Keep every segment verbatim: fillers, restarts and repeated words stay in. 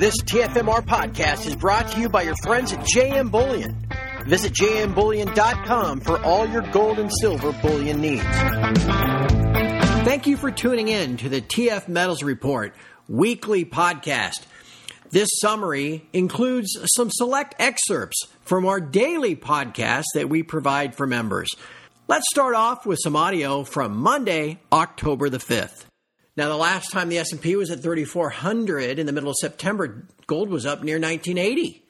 This T F M R podcast is brought to you by your friends at J M Bullion. Visit j m bullion dot com for all your gold and silver bullion needs. Thank you for tuning in to the T F Metals Report weekly podcast. This summary includes some select excerpts from our daily podcast that we provide for members. Let's start off with some audio from Monday, October the fifth. Now, the last time the S and P was at thirty-four hundred in the middle of September, gold was up near nineteen eighty.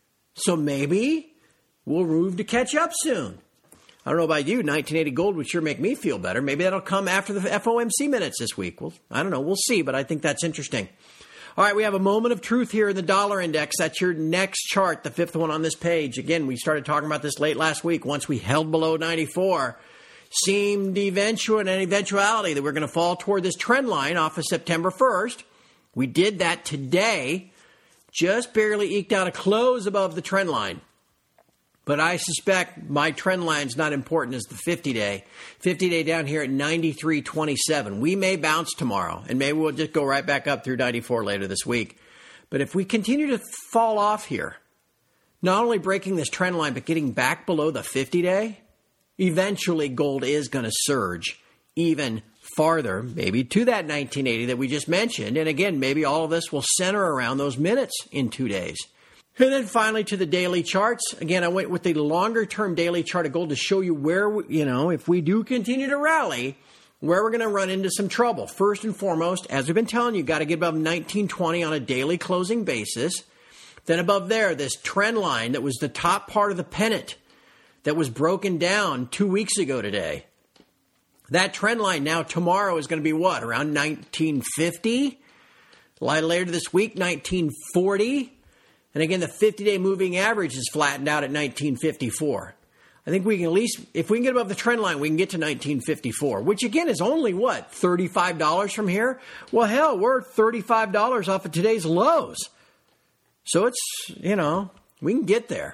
So maybe we'll move to catch up soon. I don't know about you, nineteen eighty gold would sure make me feel better. Maybe that'll come after the F O M C minutes this week. Well, I don't know. We'll see, but I think that's interesting. All right, we have a moment of truth here in the dollar index. That's your next chart, the fifth one on this page. Again, we started talking about this late last week. Once we held below ninety-four, seemed eventual an eventuality that we're going to fall toward this trend line off of September first. We did that today, just barely eked out a close above the trend line. But I suspect my trend line is not important as the fifty-day. fifty-day down here at ninety-three twenty-seven. We may bounce tomorrow, and maybe we'll just go right back up through ninety-four later this week. But if we continue to fall off here, not only breaking this trend line, but getting back below the fifty-day, eventually gold is going to surge even farther, maybe to that nineteen eighty that we just mentioned. And again, maybe all of this will center around those minutes in two days. And then finally to the daily charts. Again, I went with the longer-term daily chart of gold to show you where, we, you know, if we do continue to rally, where we're going to run into some trouble. First and foremost, as we've been telling you, got to get above nineteen twenty on a daily closing basis. Then above there, this trend line that was the top part of the pennant that was broken down two weeks ago today. That trend line now tomorrow is going to be what? Around nineteen fifty? Later this week, nineteen forty? And again, the fifty-day moving average is flattened out at nineteen fifty-four. I think we can at least, if we can get above the trend line, we can get to nineteen fifty-four, which again is only, what, thirty-five dollars from here? Well, hell, we're thirty-five dollars off of today's lows. So it's, you know, we can get there.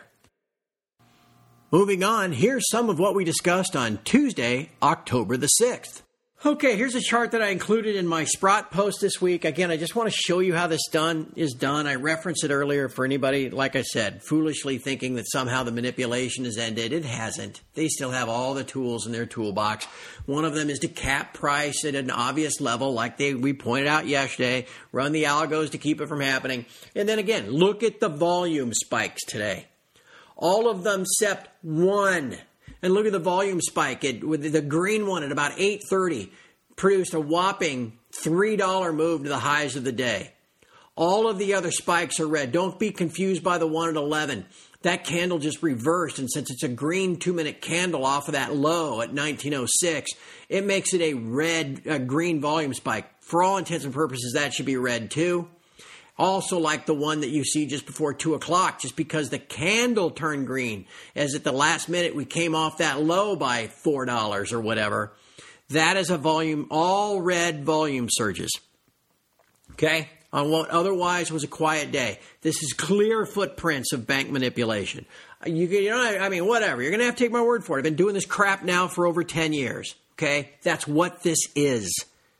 Moving on, here's some of what we discussed on Tuesday, October the sixth. Okay, here's a chart that I included in my Sprott post this week. Again, I just want to show you how this done is done. I referenced it earlier for anybody, like I said, foolishly thinking that somehow the manipulation has ended. It hasn't. They still have all the tools in their toolbox. One of them is to cap price at an obvious level, like they we pointed out yesterday, run the algos to keep it from happening. And then again, look at the volume spikes today. All of them except one. And look at the volume spike. It, with the green one at about eight thirty produced a whopping three dollars move to the highs of the day. All of the other spikes are red. Don't be confused by the one at eleven. That candle just reversed, and since it's a green two-minute candle off of that low at nineteen oh six, it makes it a red, a green volume spike. For all intents and purposes, that should be red too. Also like the one that you see just before two o'clock, just because the candle turned green, as at the last minute we came off that low by four dollars or whatever. That is a volume, all red volume surges. Okay? On what otherwise was a quiet day. This is clear footprints of bank manipulation. You, you know, I mean, whatever. You're going to have to take my word for it. I've been doing this crap now for over ten years. Okay? That's what this is.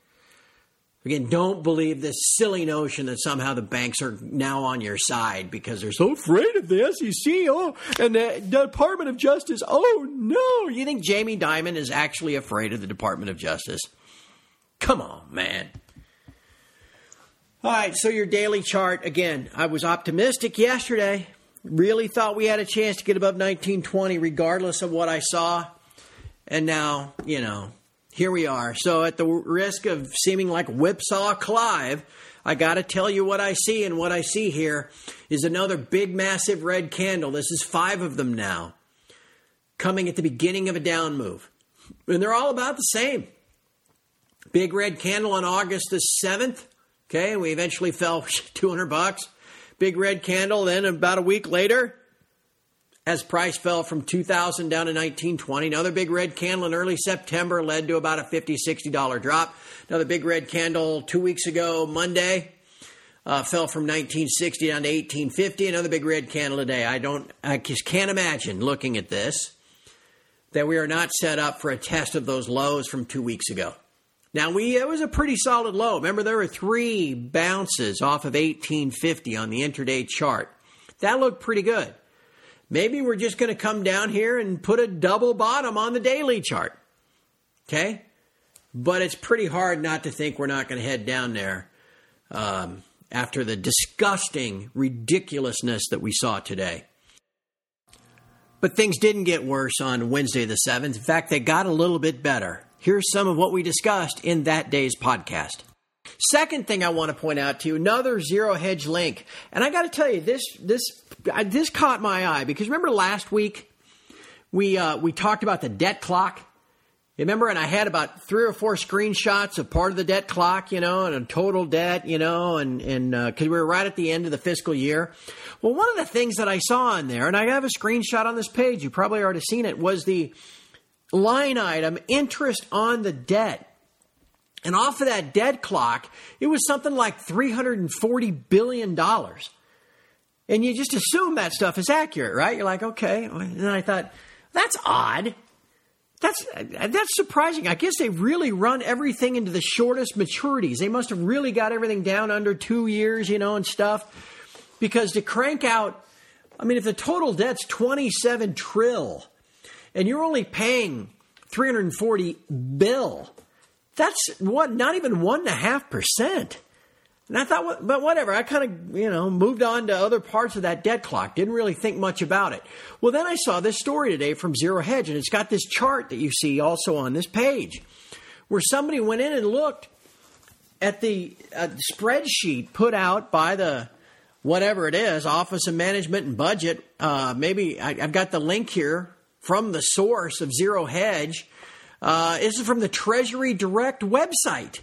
Again, don't believe this silly notion that somehow the banks are now on your side because they're so afraid of the S E C, oh, and the Department of Justice. Oh, no. You think Jamie Dimon is actually afraid of the Department of Justice? Come on, man. All right, so your daily chart. Again, I was optimistic yesterday. Really thought we had a chance to get above nineteen twenty regardless of what I saw. And now, you know, here we are. So at the risk of seeming like Whipsaw Clive, I got to tell you what I see. And what I see here is another big, massive red candle. This is five of them now, coming at the beginning of a down move. And they're all about the same. Big red candle on August the seventh. Okay, and we eventually fell two hundred bucks. Big red candle. Then about a week later, as price fell from two thousand down to nineteen twenty. Another big red candle in early September led to about a fifty, sixty dollars drop. Another big red candle two weeks ago, Monday, uh, fell from nineteen sixty down to eighteen fifty. Another big red candle today. I don't, I just can't imagine looking at this that we are not set up for a test of those lows from two weeks ago. Now, we it was a pretty solid low. Remember, there were three bounces off of eighteen fifty on the intraday chart. That looked pretty good. Maybe we're just going to come down here and put a double bottom on the daily chart. Okay? But it's pretty hard not to think we're not going to head down there um, after the disgusting ridiculousness that we saw today. But things didn't get worse on Wednesday the seventh. In fact, they got a little bit better. Here's some of what we discussed in that day's podcast. Second thing I want to point out to you, another zero hedge link. And I got to tell you, this this this caught my eye because remember last week we uh, we talked about the debt clock. Remember, and I had about three or four screenshots of part of the debt clock, you know, and a total debt, you know, and and because uh, we were right at the end of the fiscal year. Well, one of the things that I saw in there, and I have a screenshot on this page, you probably already seen it, was the line item interest on the debt. And off of that debt clock, it was something like three hundred forty billion dollars. And you just assume that stuff is accurate, right? You're like, okay. And then I thought, that's odd. That's that's surprising. I guess they really run everything into the shortest maturities. They must have really got everything down under two years, you know, and stuff. Because to crank out, I mean, if the total debt's twenty-seven trillion and you're only paying three hundred forty bill, that's what, not even one and a half percent. And I thought, but whatever. I kind of, you know, moved on to other parts of that debt clock. Didn't really think much about it. Well, then I saw this story today from Zero Hedge, and it's got this chart that you see also on this page, where somebody went in and looked at the uh, spreadsheet put out by the whatever it is, Office of Management and Budget. Uh, maybe I, I've got the link here from the source of Zero Hedge. Uh, this is from the Treasury Direct website.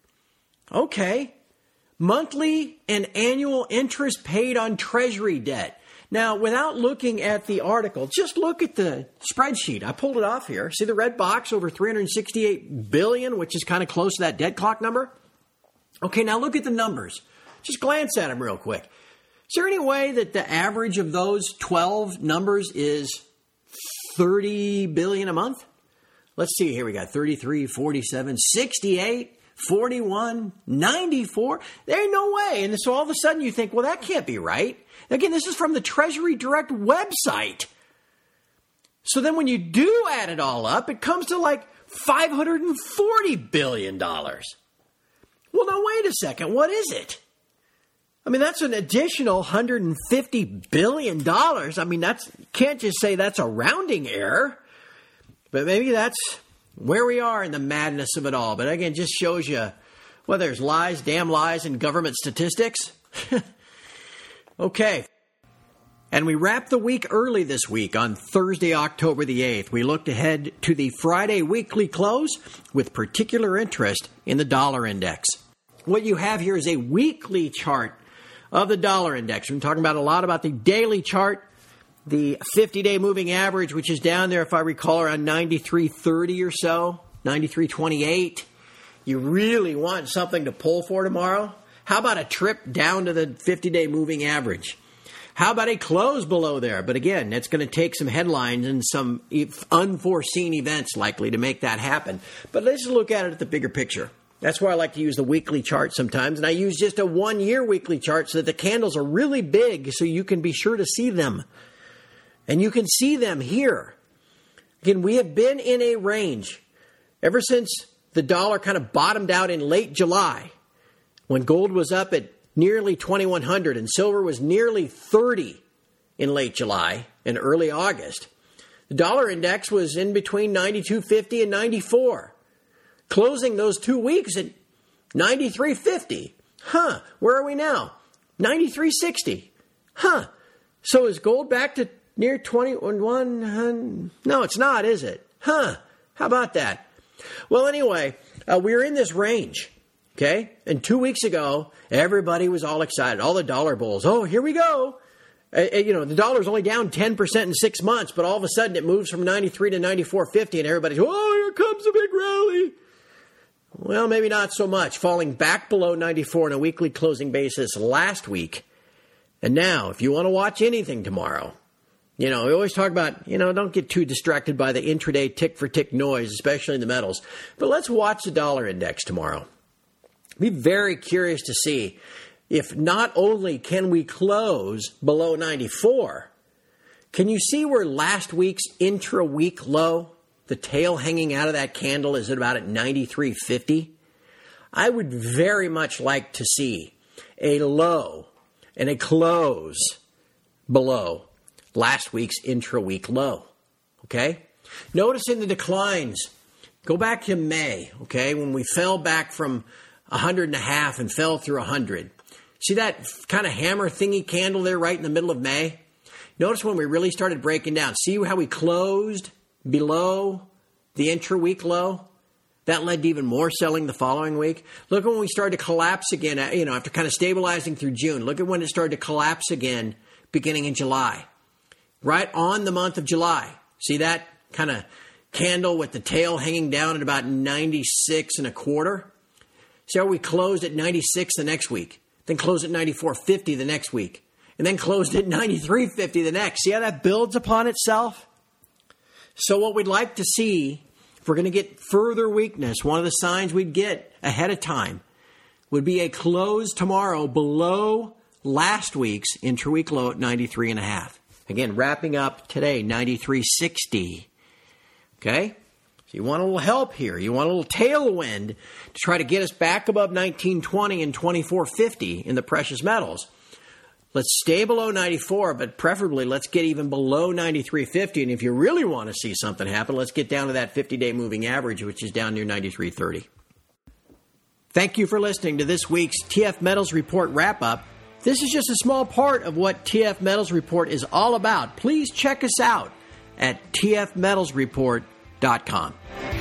Okay. Monthly and annual interest paid on Treasury debt. Now, without looking at the article, just look at the spreadsheet. I pulled it off here. See the red box over three hundred sixty-eight billion dollars, which is kind of close to that debt clock number? Okay, now look at the numbers. Just glance at them real quick. Is there any way that the average of those twelve numbers is thirty billion dollars a month? Let's see, here we got thirty-three, forty-seven, sixty-eight, forty-one, ninety-four. There ain't no way. And so all of a sudden you think, well, that can't be right. Again, this is from the Treasury Direct website. So then when you do add it all up, it comes to like five hundred forty billion dollars. Well, now wait a second. What is it? I mean, that's an additional one hundred fifty billion dollars. I mean, that's can't just say that's a rounding error. But maybe that's where we are in the madness of it all. But again, just shows you, well, there's lies, damn lies, in government statistics. Okay. And we wrapped the week early this week on Thursday, October the eighth. We looked ahead to the Friday weekly close with particular interest in the dollar index. What you have here is a weekly chart of the dollar index. We're talking about a lot about the daily chart. The fifty-day moving average, which is down there, if I recall, around ninety-three thirty or so, ninety-three twenty-eight. You really want something to pull for tomorrow? How about a trip down to the fifty-day moving average? How about a close below there? But again, it's going to take some headlines and some unforeseen events likely to make that happen. But let's just look at it at the bigger picture. That's why I like to use the weekly chart sometimes. And I use just a one-year weekly chart so that the candles are really big so you can be sure to see them. And you can see them here. Again, we have been in a range ever since the dollar kind of bottomed out in late July, when gold was up at nearly twenty-one hundred and silver was nearly thirty in late July and early August. The dollar index was in between ninety-two fifty and ninety-four, closing those two weeks at ninety-three fifty. Huh, where are we now? ninety-three sixty. Huh, so is gold back to near twenty-one? No, it's not, is it? Huh. How about that? Well, anyway, uh, we're in this range, okay? And two weeks ago, everybody was all excited. All the dollar bulls. Oh, here we go. Uh, you know, the dollar's only down ten percent in six months, but all of a sudden it moves from ninety-three to ninety-four fifty, and everybody's, oh, here comes a big rally. Well, maybe not so much. Falling back below ninety-four on a weekly closing basis last week. And now, if you want to watch anything tomorrow, You know, we always talk about, you know, don't get too distracted by the intraday tick-for-tick noise, especially in the metals. But let's watch the dollar index tomorrow. Be very curious to see if not only can we close below ninety-four, can you see where last week's intra-week low, the tail hanging out of that candle, is at about at ninety-three fifty? I would very much like to see a low and a close below last week's intra-week low, okay? Notice in the declines, go back to May, okay, when we fell back from one hundred and a half and fell through one hundred. See that kind of hammer thingy candle there right in the middle of May? Notice when we really started breaking down. See how we closed below the intra-week low? That led to even more selling the following week. Look at when we started to collapse again, you know, after kind of stabilizing through June. Look at when it started to collapse again beginning in July. Right on the month of July. See that kind of candle with the tail hanging down at about ninety-six and a quarter? See how we closed at ninety-six the next week, then closed at ninety-four fifty the next week, and then closed at ninety-three fifty the next. See how that builds upon itself? So what we'd like to see, if we're going to get further weakness, one of the signs we'd get ahead of time would be a close tomorrow below last week's intra-week low at ninety-three and a half. Again, wrapping up today, ninety-three sixty. Okay? So you want a little help here. You want a little tailwind to try to get us back above nineteen twenty and twenty-four fifty in the precious metals. Let's stay below ninety-four, but preferably let's get even below ninety-three fifty. And if you really want to see something happen, let's get down to that fifty-day moving average, which is down near ninety-three thirty. Thank you for listening to this week's T F Metals Report wrap-up. This is just a small part of what T F Metals Report is all about. Please check us out at t f metals report dot com.